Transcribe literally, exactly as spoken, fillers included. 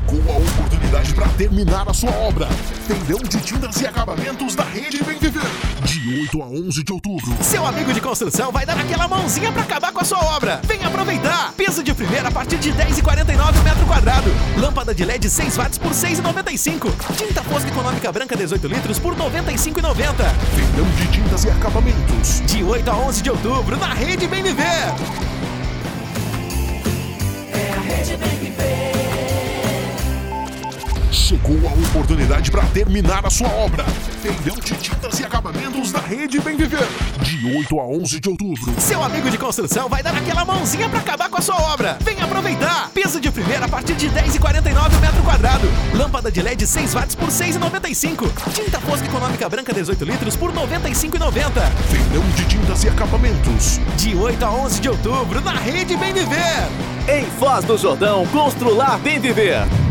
Chegou a oportunidade para terminar a sua obra. Feirão de tintas e acabamentos da Rede Bem Viver. De oito a onze de outubro. Seu amigo de construção vai dar aquela mãozinha para acabar com a sua obra. Vem aproveitar. Piso de primeira a partir de dez reais e quarenta e nove centavos o metro quadrado. Lâmpada de L E D seis watts por seis reais e noventa e cinco centavos. Tinta Fosca Econômica Branca dezoito litros por noventa e cinco reais e noventa centavos. Feirão de tintas e acabamentos. De oito a onze de outubro na Rede Bem Viver. É a Rede Bem Viver. Chegou a oportunidade para terminar a sua obra. Feirão de tintas e acabamentos da Rede Bem Viver. De oito a onze de outubro. Seu amigo de construção vai dar aquela mãozinha para acabar com a sua obra. Vem aproveitar. Piso de primeira a partir de dez reais e quarenta e nove centavos o metro quadrado. Lâmpada de L E D seis watts por seis reais e noventa e cinco centavos. Tinta Fosca Econômica Branca dezoito litros por noventa e cinco reais e noventa centavos. Feirão de tintas e acabamentos. De oito a onze de outubro na Rede Bem Viver. Em Foz do Jordão, Constrular Bem Viver.